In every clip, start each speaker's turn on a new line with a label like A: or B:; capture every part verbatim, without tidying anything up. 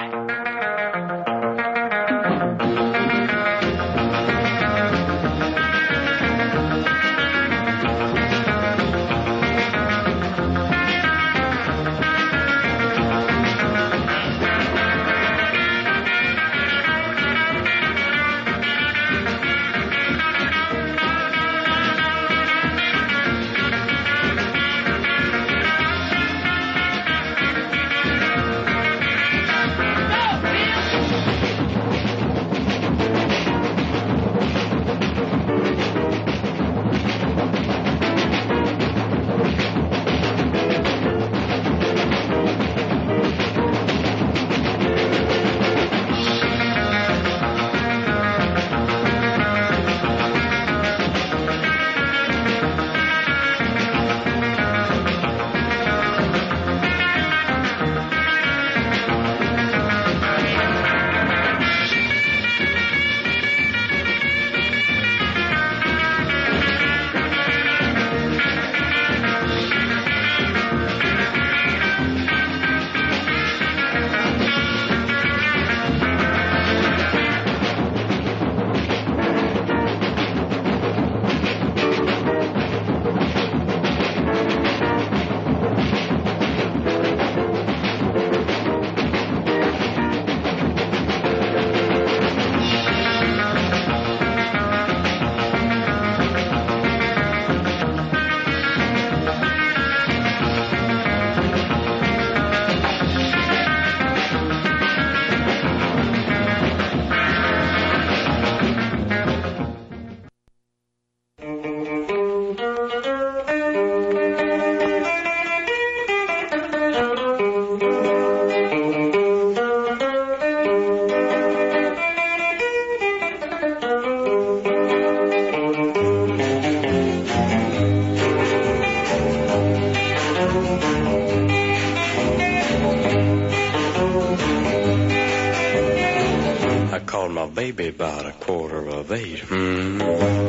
A: Baby about a quarter of eight. Hmm.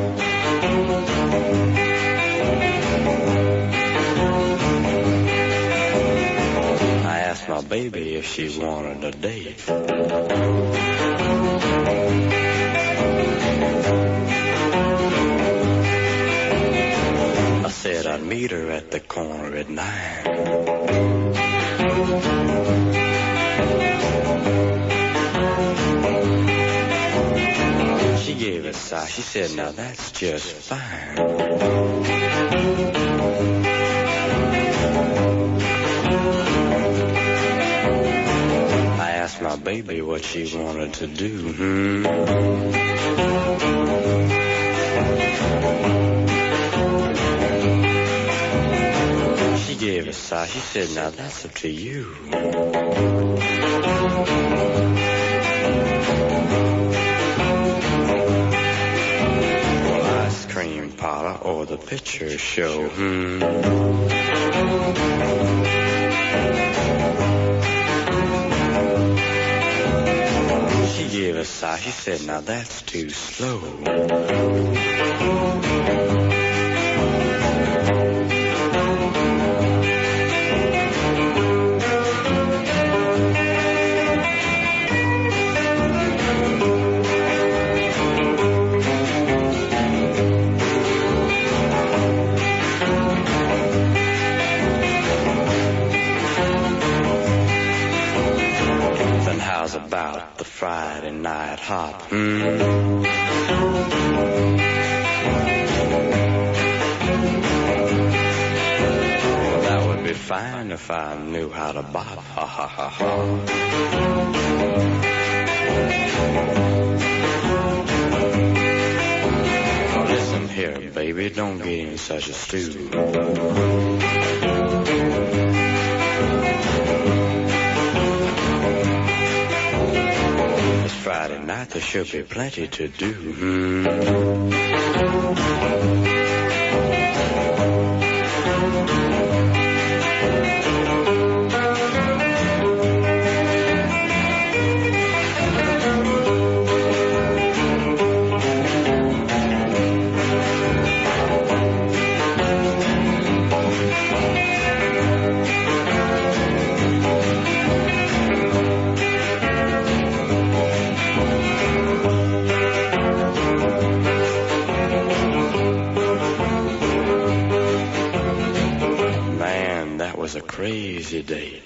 A: I asked my baby if she wanted a date. I said I'd meet her at the corner at nine. She gave a sigh. She said, now that's just fine. I asked my baby what she wanted to do. Hmm. She gave a sigh. She said, now that's up to you. Cream parlor or the picture show. Hmm. She gave a sigh. She said, now that's too slow. About the Friday night hop. Mm. Well, that would be fine if I knew how to bop. Ha ha ha ha. Oh, listen here, baby, don't get in such a stew. Friday night there should be plenty to do. Mm. crazy day.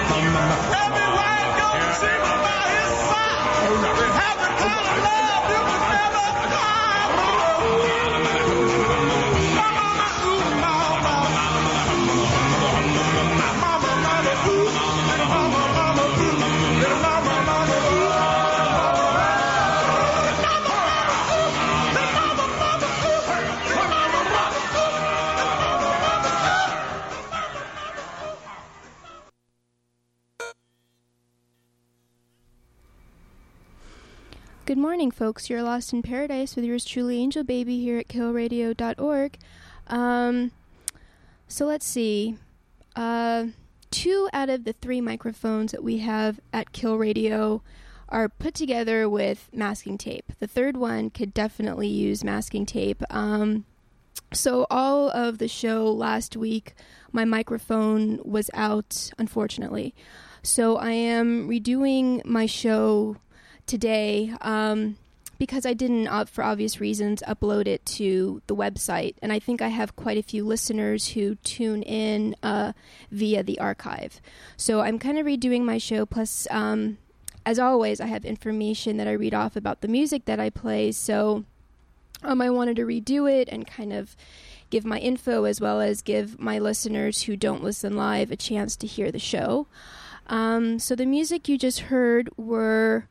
B: Everywhere you go, see my by his side. Have the kind of love you Good morning, folks. You're Lost in Paradise with yours truly, Angel Baby, here at kill radio dot org. Um, so let's see. Uh, two out of the three microphones that we have at Kill Radio are put together with masking tape. The third one could definitely use masking tape. Um, so all of the show last week, my microphone was out, unfortunately. So I am redoing my show today um, because I didn't, uh, for obvious reasons, upload it to the website. And I think I have quite a few listeners who tune in uh, via the archive. So I'm kind of redoing my show. Plus, um, as always, I have information that I read off about the music that I play. So um, I wanted to redo it and kind of give my info as well as give my listeners who don't listen live a chance to hear the show. Um, so the music you just heard were...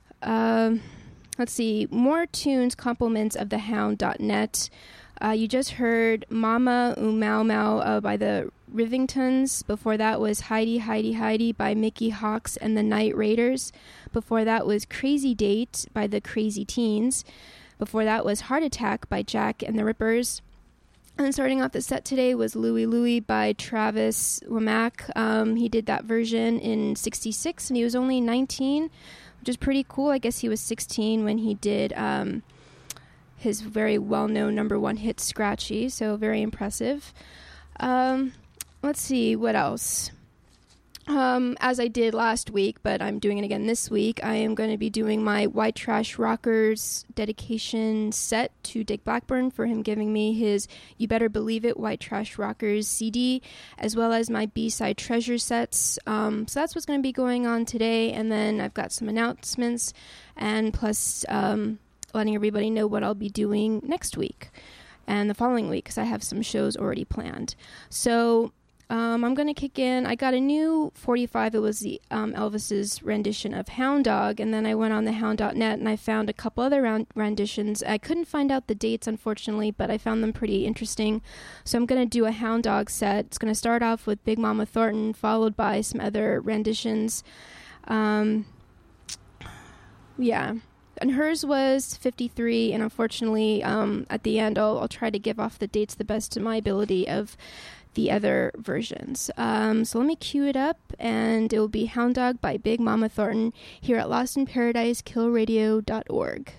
B: Um, let's see, more tunes, compliments of the hound dot net. Uh, you just heard Mama Um Mau Mau uh, by the Rivingtons. Before that was Heidi, Heidi, Heidi by Mickey Hawks and the Night Raiders. Before that was Crazy Date by the Crazy Teens. Before that was Heart Attack by Jack and the Rippers. And starting off the set today was Louie Louie by Travis Womack. Um, he did that version in sixty-six, and he was only nineteen, which is pretty cool. I guess he was sixteen when he did um, his very well-known number one hit, Scratchy, so very impressive. Um, let's see, what else? Um, as I did last week, but I'm doing it again this week, I am going to be doing my White Trash Rockers dedication set to Dick Blackburn for him giving me his You Better Believe It White Trash Rockers C D, as well as my B-side treasure sets. Um, so that's what's going to be going on today, and then I've got some announcements, and plus um, letting everybody know what I'll be doing next week and the following week, because I have some shows already planned. So... Um, I'm going to kick in. I got a new forty-five. It was the um, Elvis's rendition of Hound Dog, and then I went on the hound dot net and I found a couple other round renditions. I couldn't find out the dates, unfortunately, but I found them pretty interesting. So I'm going to do a Hound Dog set. It's going to start off with Big Mama Thornton, followed by some other renditions. Um, yeah. And hers was fifty-three, and unfortunately, um, at the end, I'll, I'll try to give off the dates the best to my ability of the other versions. Um, so let me cue it up, and it will be Hound Dog by Big Mama Thornton here at Lost in Paradise, kill radio dot org.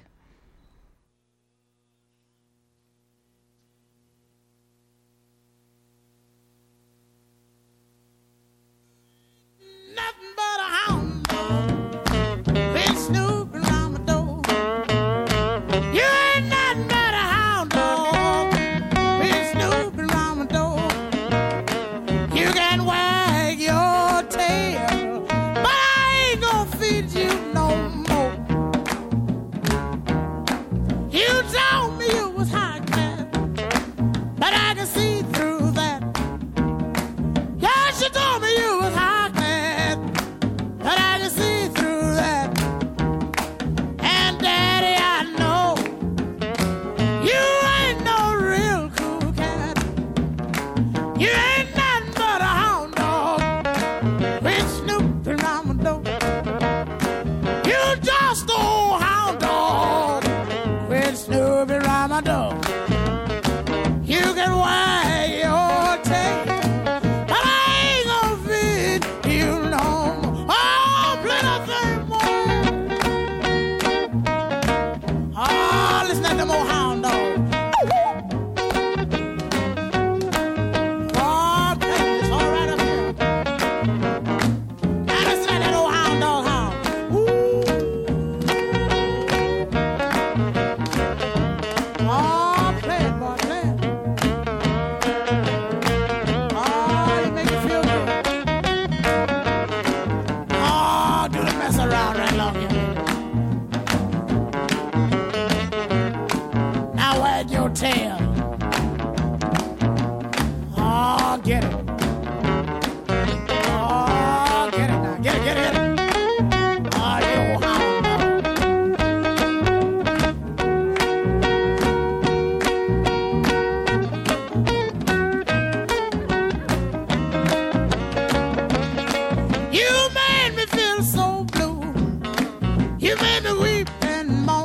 C: Nothing but a hound dog, been snooping around my door. You ain't nothing but a hound dog, been snooping around my door. You can wag your tail, but I ain't gonna feed you no more. You told me you was high class, but I can see through that. Yes, you told me you was high class, but I can see through that. And Daddy, I know you ain't no real cool cat. You ain't nothing but a hound dog, been snooping around my door. You just old hound dog, been snooping around my door. You can wag your tail, but I ain't gonna feed you no more. Oh, plenty more. Oh, listen to them old hound dogs. Oh, it's all right up here. Now listen to that old hound dog hound. Ooh. Oh, play it, boy, play it. Oh, you make me feel good. Oh, do the mess around right long here. Now wag your tail. Oh, get it. Oh, get it now. Get it, get it, get it. Oh, you old hound dog. You made me feel so blue. You made me weep and moan.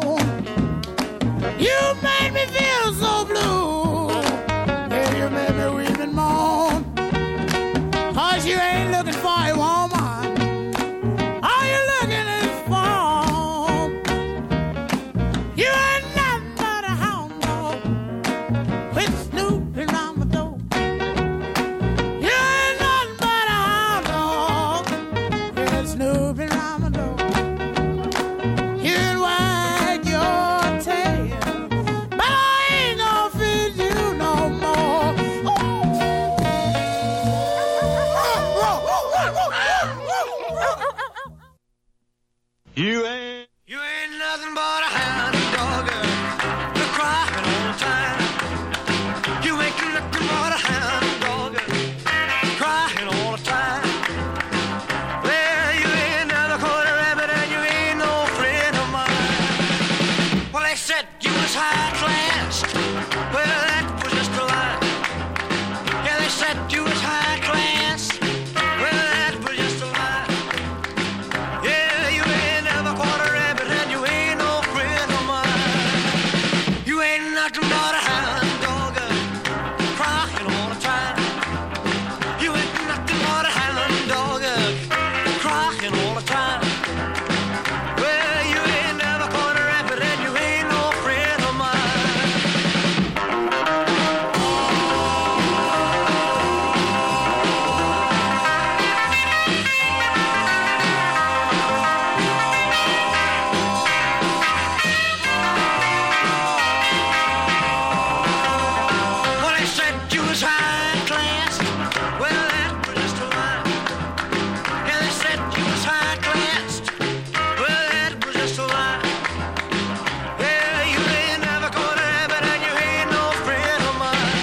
D: said you was high class. Well, that was just a lie. Yeah, you ain't never caught a rabbit and you ain't no friend of mine. You ain't nothing but a hound dog, crying all the time. You ain't nothing but a hound dog, crying all the time. Well, you ain't never caught a rabbit and you ain't no friend of mine. Well, they said you was high class. Well, that was just a lie. Yeah, they said you was high class. Well, that was just a lie. Yeah, you ain't never caught a rabbit and you ain't no friend of mine.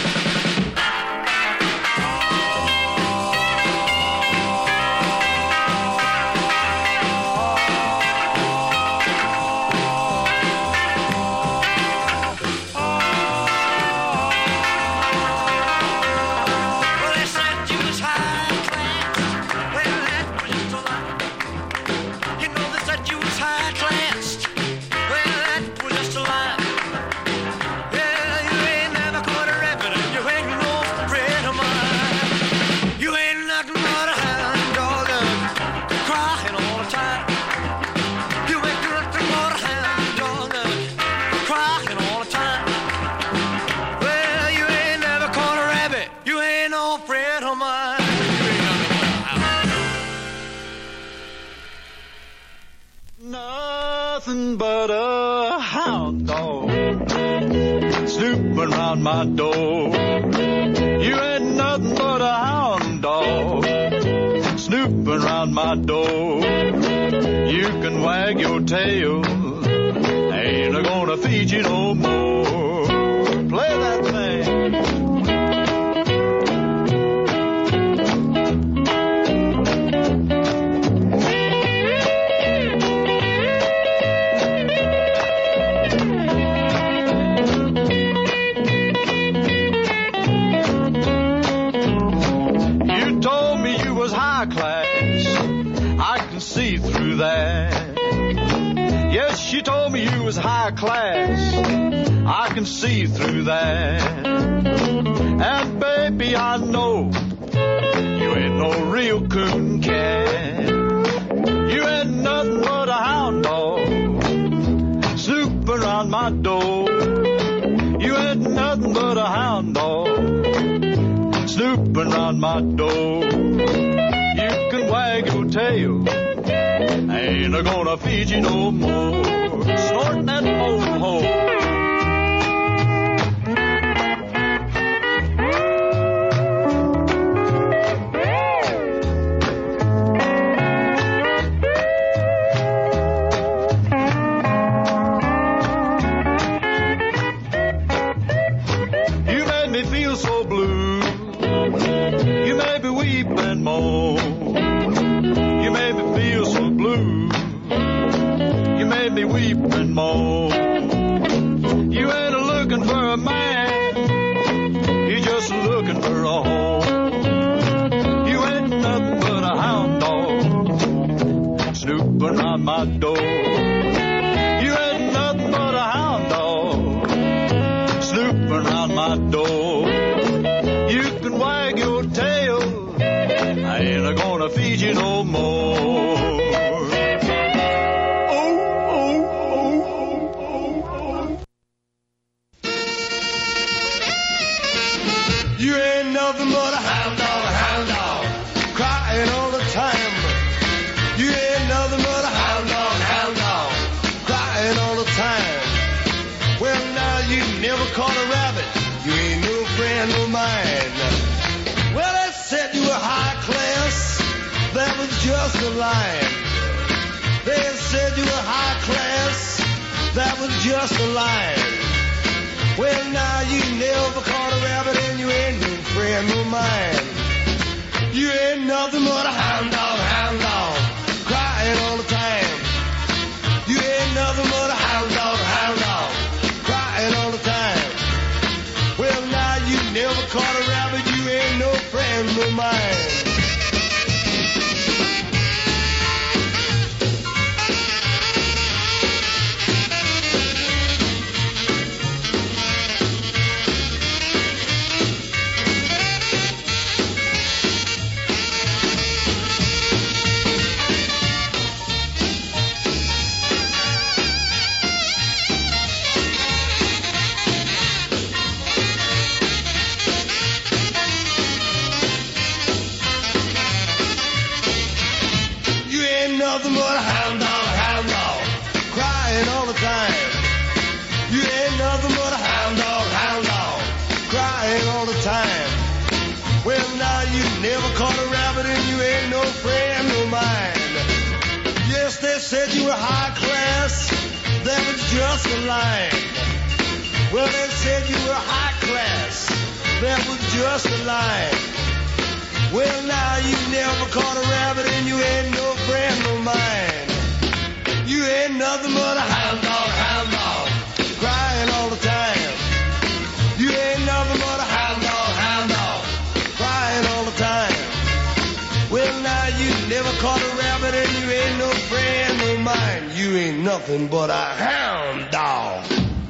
D: Well, they said you was high class. Well, that was just a lie. You know they said you was high class. Well, that was just a lie. Yeah, you ain't never caught a rabbit and you ain't no friend of mine. You ain't nothing but a hound dog, crying all the time. You ain't nothing but a hound dog, crying all the time. Well, you ain't never caught a rabbit. You ain't no friend of mine. You ain't
E: Nothing but a hound dog snooping around my door. You ain't nothing but a hound dog snooping around my door. You can wag your tail, ain't gonna feed you no more. Play that thing. You told me you was high class. I can see through that. Yes, you told me you was high class. I can see through that. And baby, I know you ain't no real coon cat. You ain't nothing but a hound dog snooping around my door. You ain't nothing but a hound dog snooping around my door. You can wag your tail, ain't gonna feed you no more. Snorting that mo-ho. You made me feel so blue. You made me weep and moan. You made me feel so blue. You made me weep and moan. You ain't looking for a man. You're just looking for a home. You ain't nothing but a hound dog snooping around my door. You ain't nothing but a hound dog snooping around my door. You can wag your tail, I ain't gonna feed you no more. Oh, oh, oh, oh, oh, oh.
D: You ain't nothing but a hound dog, a hound dog, crying all the time. You ain't nothing but a hound dog, hound dog, crying all the time. Well, now you never caught a rabbit. You ain't no friend of mine. Well, they said you were high class. That was just a lie. They said you were high class. That was just a lie. Well, now you never caught a rabbit and you ain't no friend of mine. You ain't nothing but a hound dog, hound dog, crying all the time. You ain't nothing but a hound dog, hound dog, crying all the time. Well, now you never caught a rabbit, you ain't no friend of mine. Nothing but a hound dog, hound dog, crying all the time. You ain't nothing but a hound dog, hound dog, crying all the time. Well, now you never caught a rabbit and you ain't no friend of mine. Yes, they said you were high class, that was just a lie. Well, they said you were high class, that was just a lie. Well, now you never caught a rabbit and you ain't no friend of mine. You ain't nothing but a hound dog, hound dog, crying all the time. You ain't nothing but a hound dog, hound dog, crying all the time. Well, now you never caught a rabbit and you ain't no friend of mine. You ain't nothing but a hound dog.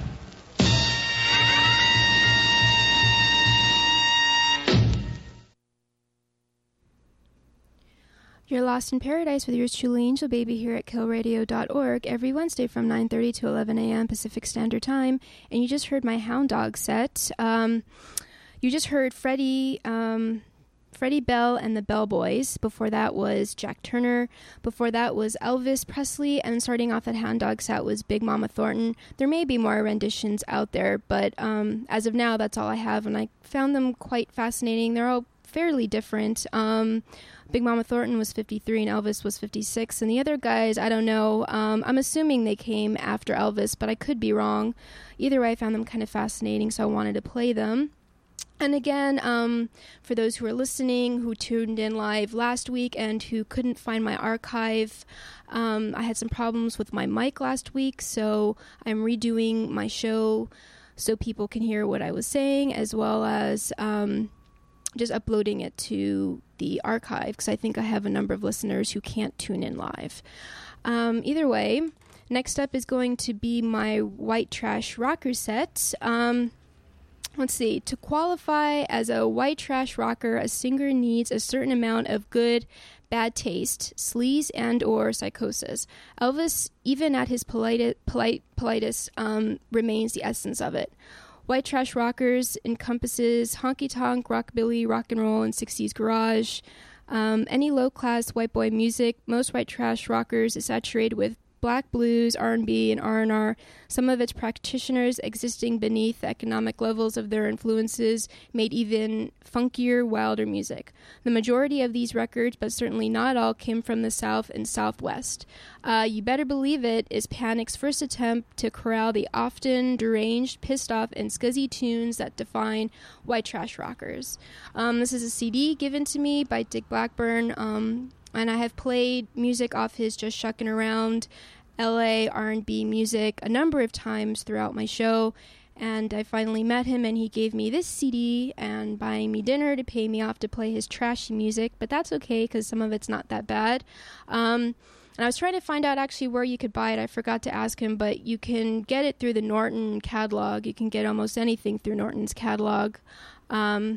B: You're Lost in Paradise with yours truly, Angel Baby, here at kill radio dot org every Wednesday from nine thirty to eleven a.m. Pacific Standard Time. And you just heard my Hound Dog set. Um, you just heard Freddie, um, Freddie Bell and the Bell Boys. Before that was Jack Turner. Before that was Elvis Presley. And starting off that Hound Dog set was Big Mama Thornton. There may be more renditions out there, but um, as of now, that's all I have. And I found them quite fascinating. They're all fairly different. Um... Big Mama Thornton was fifty-three and Elvis was fifty-six. And the other guys, I don't know. Um, I'm assuming they came after Elvis, but I could be wrong. Either way, I found them kind of fascinating, so I wanted to play them. And again, um, for those who are listening, who tuned in live last week and who couldn't find my archive, um, I had some problems with my mic last week, so I'm redoing my show so people can hear what I was saying, as well as Um, just uploading it to the archive, because I think I have a number of listeners who can't tune in live. Um, either way, next up is going to be my White Trash Rocker set. Um, let's see. To qualify as a white trash rocker, a singer needs a certain amount of good, bad taste, sleaze, and or psychosis. Elvis, even at his polite, polite, politest, um, remains the essence of it. White trash rockers encompasses honky-tonk, rockabilly, rock and roll, and sixties garage. Um, any low-class white boy music. Most white trash rockers is saturated with black blues, R and B, and R and R. Some of its practitioners, existing beneath the economic levels of their influences, made even funkier, wilder music. The majority of these records, but certainly not all, came from the South and Southwest. Uh, You Better Believe It is Panic's first attempt to corral the often deranged, pissed off, and scuzzy tunes that define white trash rockers. Um, this is a C D given to me by Dick Blackburn, um, and I have played music off his Just Shuckin' Around L A R and B music a number of times throughout my show, and I finally met him and he gave me this C D and buying me dinner to pay me off to play his trashy music, but that's okay because some of it's not that bad. Um, and I was trying to find out actually where you could buy it. I forgot to ask him, but you can get it through the Norton catalog. You can get almost anything through Norton's catalog. Um,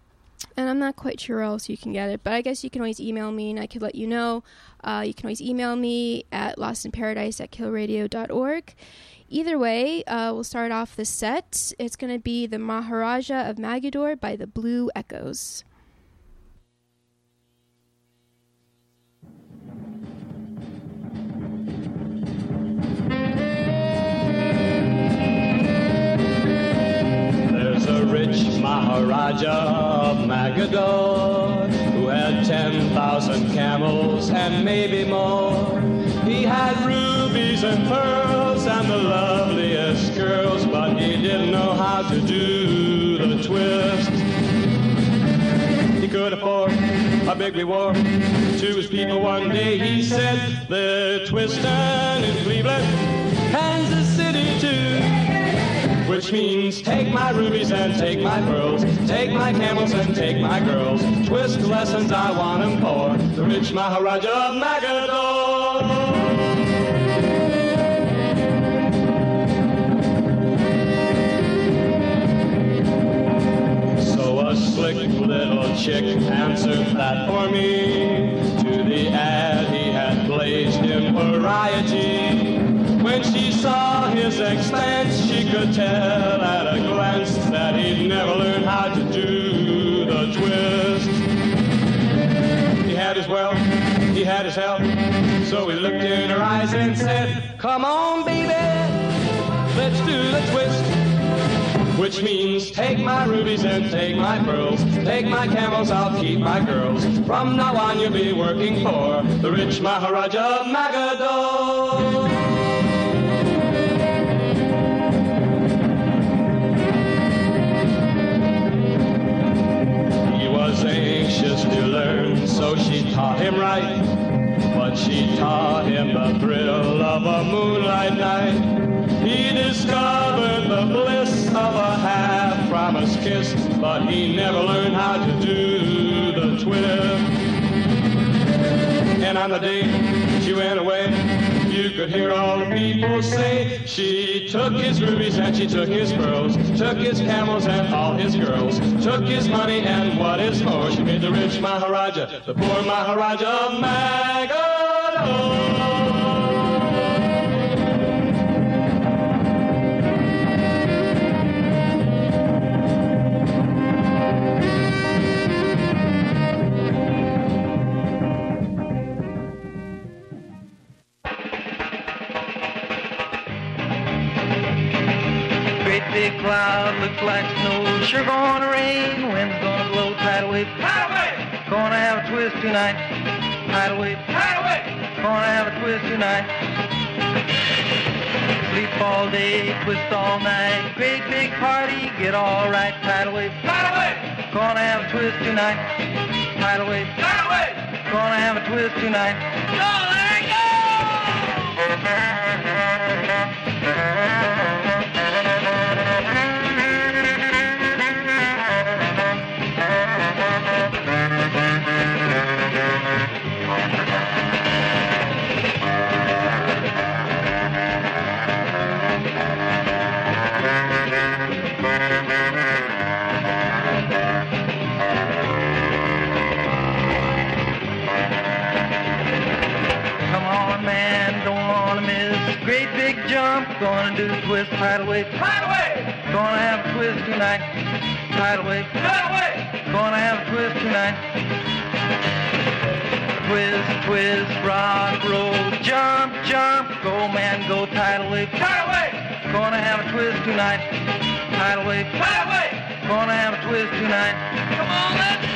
B: and I'm not quite sure where else you can get it, but I guess you can always email me and I could let you know. Uh, you can always email me at lostinparadise at kill radio dot org. Either way, uh, we'll start off the set. It's going to be the Maharaja of Magador by the Blue Echoes.
F: There's a rich Maharaja of Magador who had ten thousand camels and maybe more. He had rubies and pearls and the loveliest girls, but he didn't know how to do the twist. He could afford a big reward to his people. One day he said, they're twisting in Cleveland, Kansas City too. which means take my rubies and take my pearls, take my camels and take my girls. Twist lessons I want 'em for the rich Maharaja of Magador. Slick little chick answered that for me. To the ad he had blazed in variety. When she saw his expense, she could tell at a glance that he'd never learned how to do the twist. He had his wealth, he had his health, so he looked in her eyes and said, come on, baby, let's do the twist. Which means take my rubies and take my pearls, take my camels, I'll keep my girls. From now on you'll be working for the rich Maharaja of Magador. He was anxious to learn, so she taught him right. But she taught him the thrill of a moonlight night. He discovered the bliss of a half-promised kiss, but he never learned how to do the twist. And on the day she went away, you could hear all the people say, she took his rubies and she took his pearls, took his camels and all his girls, took his money and what is more, she made the rich Maharaja the poor Maharaja of Magador.
G: Big cloud looks like snow, sure gonna rain, wind's gonna blow, tidal wave, tidal wave, gonna have a twist tonight, tidal wave, tidal wave, gonna have a twist tonight, sleep all day, twist all night, great big party, get all right, tidal wave, tidal wave, gonna have a twist tonight, tidal wave, tidal wave, gonna have a twist tonight, go Larry, go! Great big jump, gonna do the twist, tidal wave, tidal wave, gonna have a twist tonight, tidal wave, tidal wave, gonna have a twist tonight, twist, twist, rock, roll, jump, jump, go man, go, tidal wave, tidal wave, gonna have a twist tonight, tidal wave, tidal wave, gonna have a twist tonight, come on, let's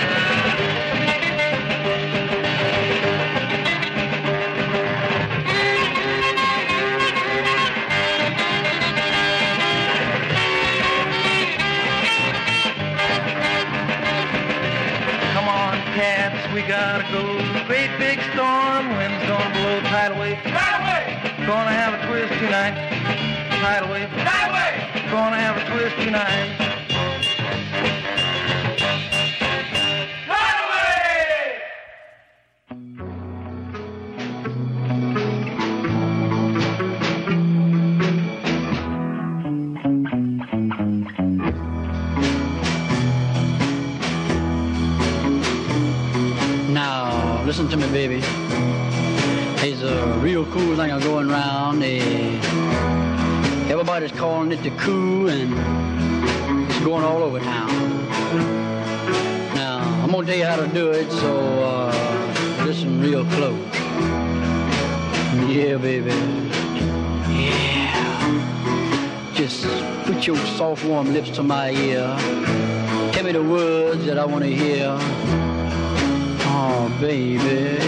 G: cats, we gotta go. Great big storm, wind's gonna blow, tidal wave, tidal wave, gonna have a twist tonight, tidal wave, tidal wave, gonna have a twist tonight, tidal wave.
H: Now, listen to me, baby. There's a real cool thing going around. Eh, everybody's calling it the coup, and it's going all over town. Now, I'm going to tell you how to do it, so uh, listen real close. Yeah, baby. Yeah. Just put your soft, warm lips to my ear. Tell me the words that I want to hear. Oh, baby.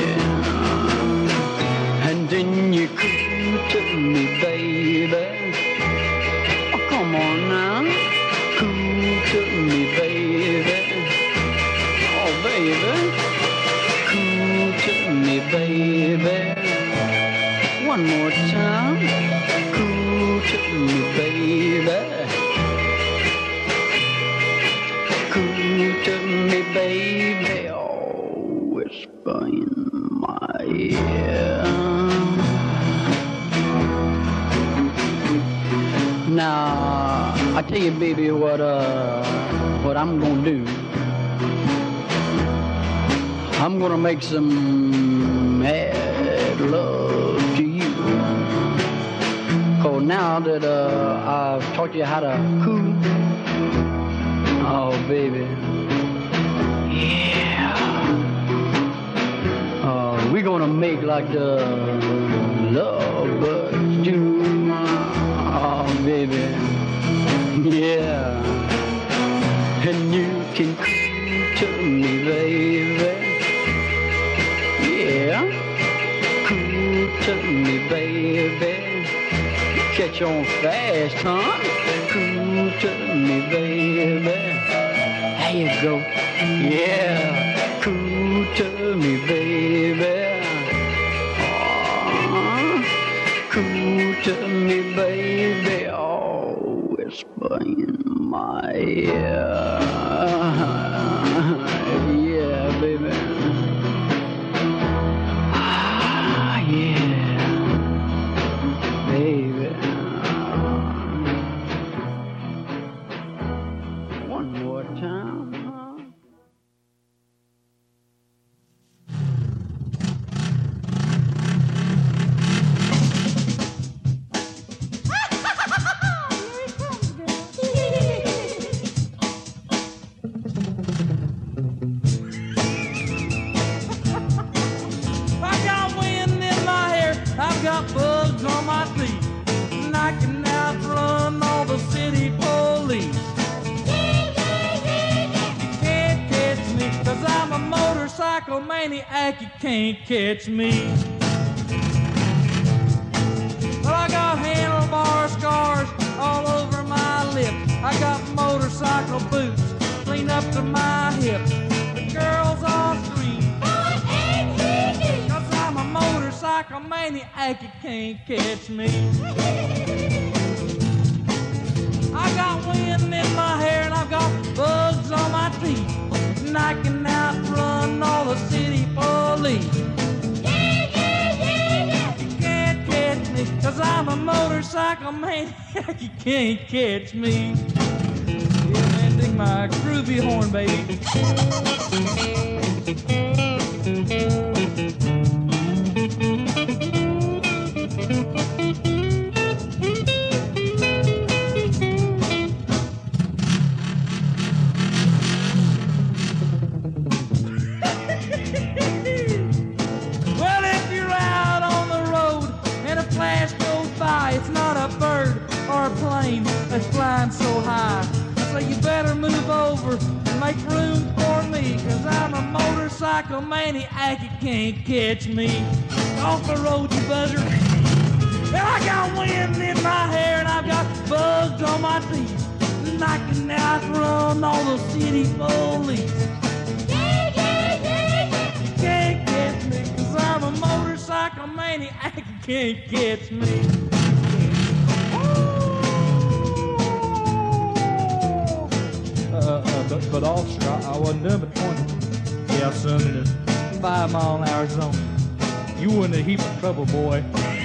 H: And then you coo to me, baby. Oh, come on now. Coo to me, baby. Oh, baby. Coo to me, baby. One more time. Coo to me, baby. baby, oh, whisper in my ear. Now, I tell you, baby, what uh, what I'm gonna do. I'm gonna make some mad love to you. Cause now that uh, I've taught you how to coo, oh baby, yeah. Uh, we're gonna make like the lovebirds do. Oh, baby, yeah, and you can coo to me, baby, yeah, coo to me, baby, catch on fast, huh, coo to me, baby, there you go, yeah, coo to me, baby. Cool to me, baby, oh, whisper in my ear. Yeah, baby. Ah, yeah, baby. One more time, huh?
C: I've got bugs on my feet, and I can outrun all the city police. You can't catch me, cause I'm a motorcycle maniac, you can't catch me. Well, I got handlebar scars all over my lip. I got motorcycle boots clean up to my hips. The girls all scream, cause I'm a motorcycle maniac, you can't catch me. I got wind in my hair and I've got bugs on my teeth, and I can outrun all the city police. You can't catch me, cause I'm a motorcycle maniac, you can't catch me. Yeah, man, dig my groovy horn, baby. Well, if you're out on the road and a flash goes by, it's not a bird or a plane that's flying so high. So you better move over and make room for me, cause I'm a motorcycle maniac, you can't catch me. Off the road, you buzzer. Well, I got wind in my hair and I've got bugs on my teeth, and I can outrun all the city police. You can't catch me, cause I'm a motorcycle maniac, you can't catch me. Uh, uh, but, but officer, I, I wasn't doing but twenty. Yeah, son, in a five mile an hour zone. You were in a heap of trouble, boy.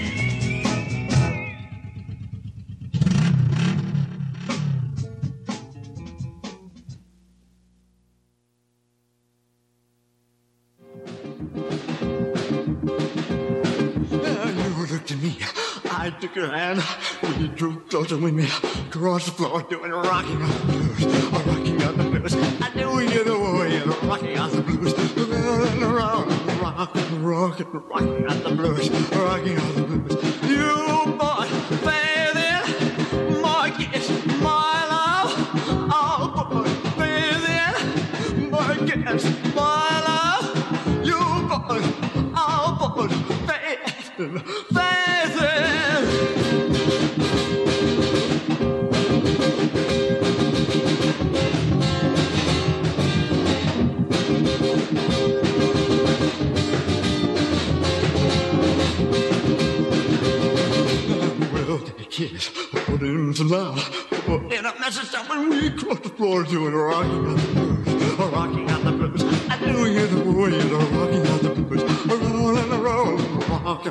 D: You looked at me. I took your hand. We drew closer with me across the floor, doing a rocking on the blues, rocking on the blues. I knew you the way, rocking on the blues, and around, rocking, rocking, rocking on the blues, rocking on the blues. You boy, baby, my kiss, my love, oh boy, baby, my kiss, my love, you boy, oh boy, baby, baby. Kiss, put in some love, put in a message when we cross the floor doing a rocking on the blues, a rocking on the blues.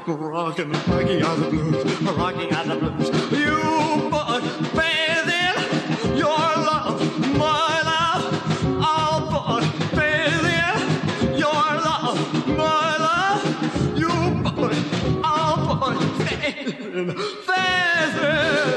E: rockin', rocking out the blues, rocking out the blues. You put faith in your love, my love. I'll put faith in your love, my love. You put, I'll put faith in, faith in.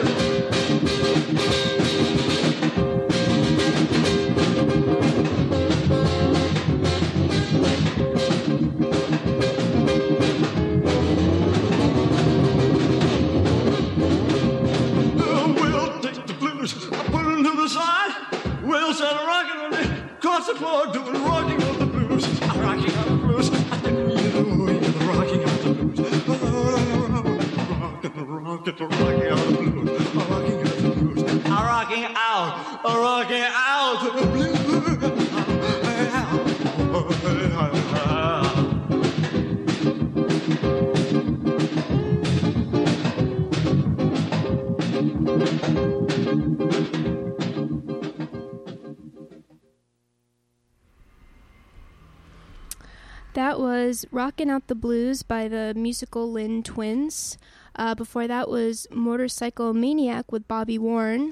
E: We'll set a rockin' on it, across the floor, doing rocking of the blues. I'm rocking out the blues. I didn't you know you're the rocking out the blues. Rockin', rockin', rocking out the blues. Rocking out the blues. I'm rocking out, rocking out the blues.
B: That was Rockin' Out the Blues by the musical Lynn Twins. Uh, before that was Motorcycle Maniac with Bobby Warren.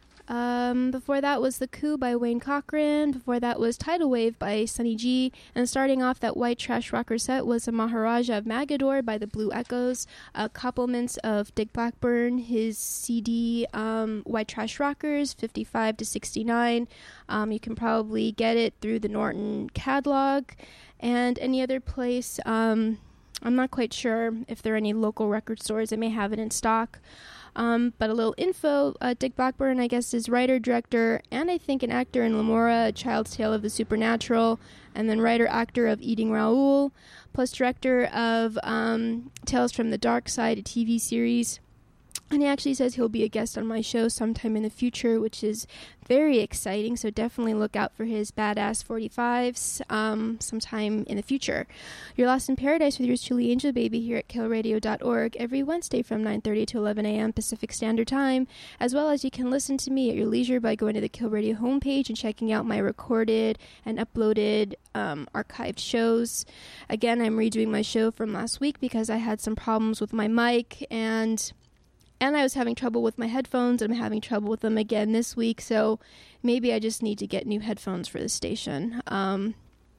B: Um, before that was The Coup by Wayne Cochran. Before that was Tidal Wave by Sonny G. And starting off that white trash rocker set was a Maharaja of Magador by the Blue Echoes. Uh, compliments of Dick Blackburn, his C D um, White Trash Rockers, fifty-five to sixty-nine. Um, you can probably get it through the Norton catalog. And any other place, um, I'm not quite sure if there are any local record stores that may have it in stock. Um, but a little info, uh, Dick Blackburn, I guess, is writer, director, and I think an actor in Lamora, A Child's Tale of the Supernatural, and then writer, actor of Eating Raoul, plus director of um, Tales from the Dark Side, a T V series. And he actually says he'll be a guest on my show sometime in the future, which is very exciting. So definitely look out for his badass forty-fives um, sometime in the future. You're Lost in Paradise with yours truly, Angel Baby, here at kill radio dot org every Wednesday from nine thirty to eleven a.m. Pacific Standard Time, as well as you can listen to me at your leisure by going to the Kill Radio homepage and checking out my recorded and uploaded um, archived shows. Again, I'm redoing my show from last week because I had some problems with my mic, and And I was having trouble with my headphones, and I'm having trouble with them again this week, so maybe I just need to get new headphones for the station. Um,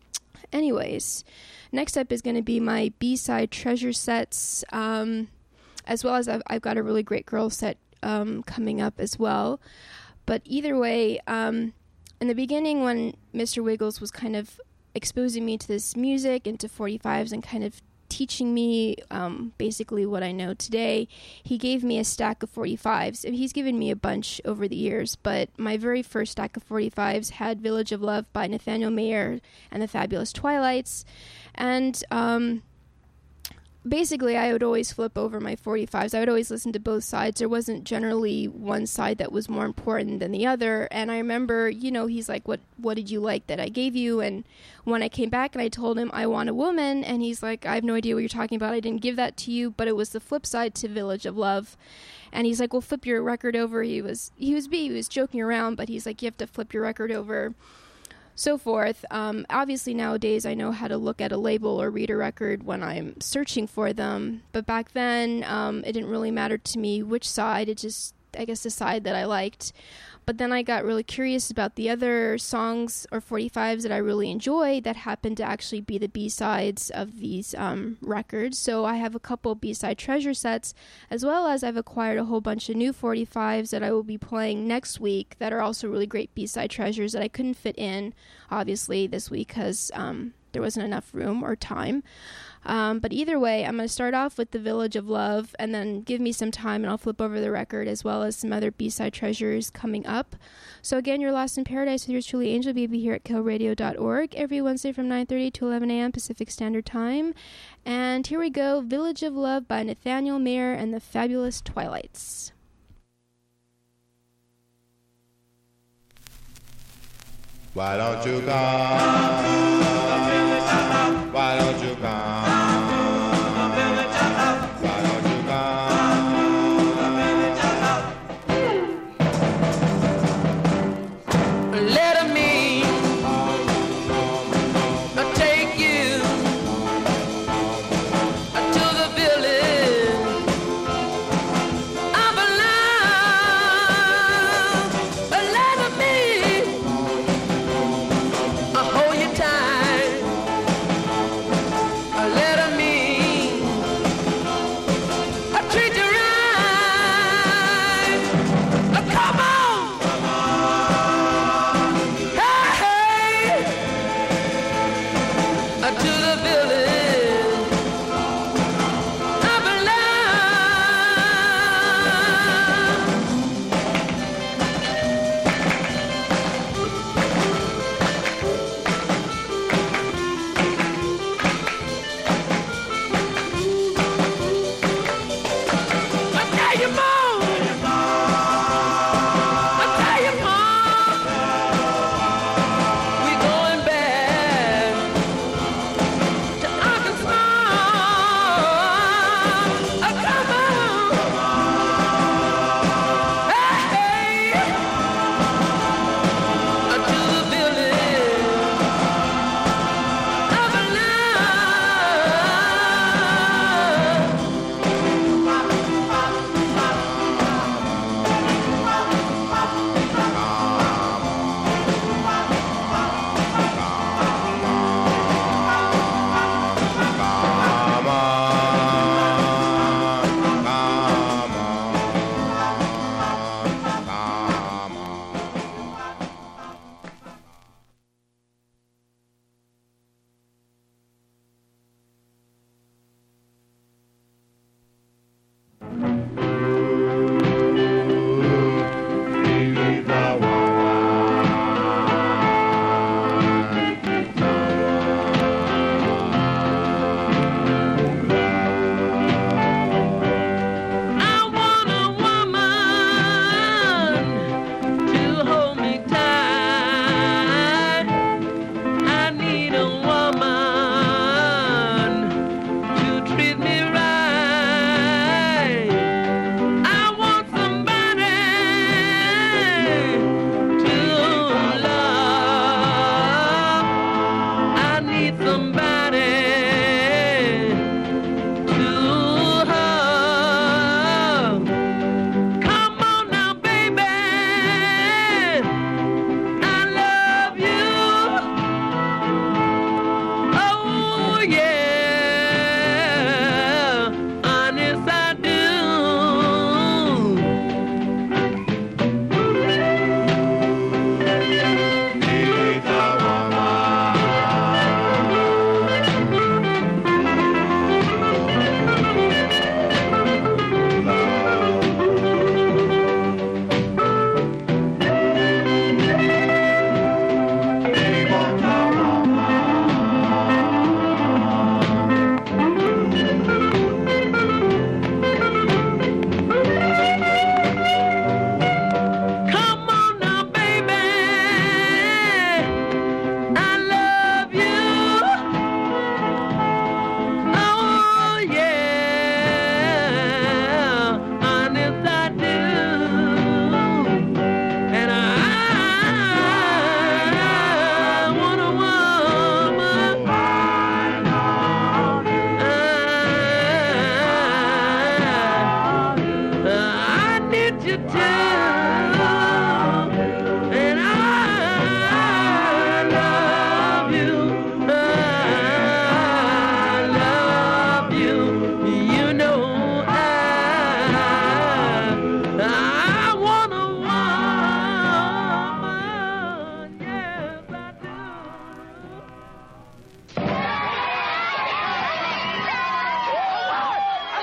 B: anyways, next up is going to be my B-side treasure sets, um, as well as I've, I've got a really great girl set um, coming up as well. But either way, um, in the beginning when Mister Wiggles was kind of exposing me to this music and to forty-fives and kind of teaching me um, basically what I know today, he gave me a stack of forty-fives. He's given me a bunch over the years, but my very first stack of forty-fives had Village of Love by Nathaniel Mayer and the Fabulous Twilights. And um, basically, I would always flip over my forty-fives. I would always listen to both sides. There wasn't generally one side that was more important than the other. And I remember, you know, he's like, what what did you like that I gave you? And when I came back and I told him I Want a Woman, and he's like, I have no idea what you're talking about. I didn't give that to you, but it was the flip side to Village of Love. And he's like, well, flip your record over. He was, he was, he was joking around, but he's like, you have to flip your record over. So forth. Um, obviously nowadays I know how to look at a label or read a record when I'm searching for them, but back then um, it didn't really matter to me which side. It just, I guess, the side that I liked. But then I got really curious about the other songs or forty-fives that I really enjoy that happened to actually be the B-sides of these um, records. So I have a couple B-side treasure sets, as well as I've acquired a whole bunch of new forty-fives that I will be playing next week that are also really great B-side treasures that I couldn't fit in, obviously, this week because um, there wasn't enough room or time. Um, but either way, I'm going to start off with the Village of Love and then give me some time and I'll flip over the record as well as some other B-side treasures coming up. So again, you're Lost in Paradise with yours truly, Angel Baby, here at kill radio dot org every Wednesday from nine thirty to eleven a.m. Pacific Standard Time. And here we go, Village of Love by Nathaniel Mayer and the Fabulous Twilights.
D: Why don't you come